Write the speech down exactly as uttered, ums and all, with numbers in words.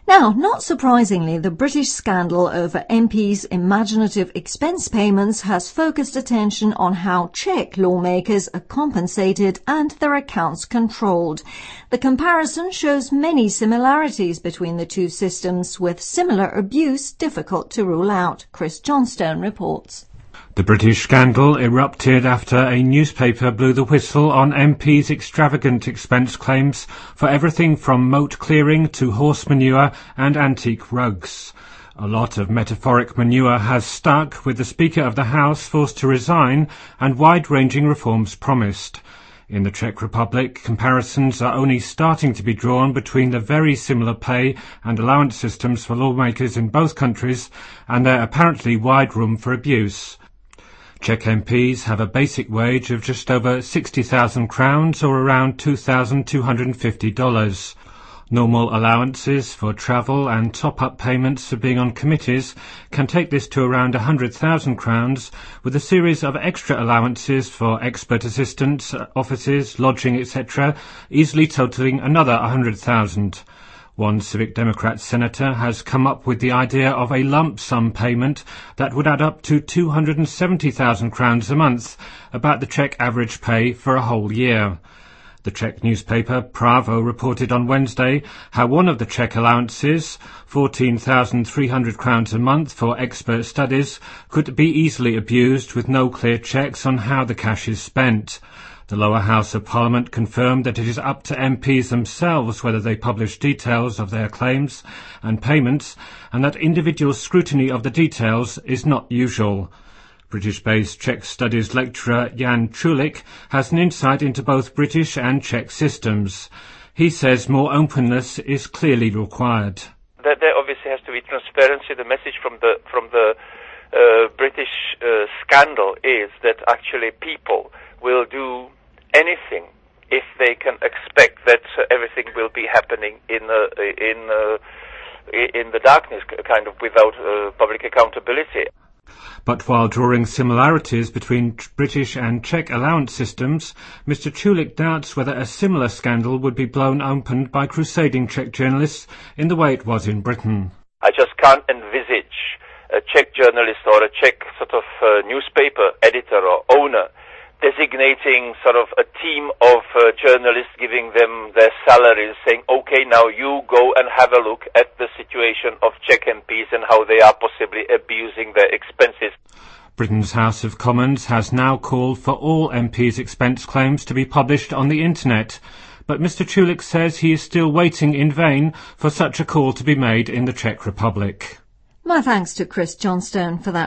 Now, not surprisingly, the British scandal over M Ps' imaginative expense payments has focused attention on how Czech lawmakers are compensated and their accounts controlled. The comparison shows many similarities between the two systems, with similar abuse difficult to rule out. Chris Johnstone reports. The British scandal erupted after a newspaper blew the whistle on M Ps' extravagant expense claims for everything from moat clearing to horse manure and antique rugs. A lot of metaphoric manure has stuck, with the Speaker of the House forced to resign and wide-ranging reforms promised. In the Czech Republic, comparisons are only starting to be drawn between the very similar pay and allowance systems for lawmakers in both countries and their apparently wide room for abuse. Czech M Ps have a basic wage of just over sixty thousand crowns, or around two thousand two hundred fifty dollars. Normal allowances for travel and top-up payments for being on committees can take this to around one hundred thousand crowns, with a series of extra allowances for expert assistants, offices, lodging, et cetera, easily totalling another one hundred thousand. One Civic Democrat senator has come up with the idea of a lump sum payment that would add up to two hundred seventy thousand crowns a month, about the Czech average pay for a whole year. The Czech newspaper Pravo reported on Wednesday how one of the Czech allowances, fourteen thousand three hundred crowns a month for expert studies, could be easily abused with no clear checks on how the cash is spent. The lower house of Parliament confirmed that it is up to M Ps themselves whether they publish details of their claims and payments, and that individual scrutiny of the details is not usual. British-based Czech Studies lecturer Jan Čulik has an insight into both British and Czech systems. He says more openness is clearly required. There, there obviously has to be transparency. The message from the from the uh, British uh, scandal is that actually people will do anything if they can expect that uh, everything will be happening in uh, in uh, in the darkness, kind of without uh, public accountability. But while drawing similarities between British and Czech allowance systems, Mister Čulik doubts whether a similar scandal would be blown open by crusading Czech journalists in the way it was in Britain. I just can't envisage a Czech journalist or a Czech sort of uh, newspaper editor or owner designating sort of a team of uh, journalists, giving them their salaries, saying, okay, now you go and have a look at the situation of Czech M Ps and how they are possibly abusing their expenses. Britain's House of Commons has now called for all M Ps' expense claims to be published on the internet, but Mister Čulik says he is still waiting in vain for such a call to be made in the Czech Republic. My thanks to Chris Johnstone for that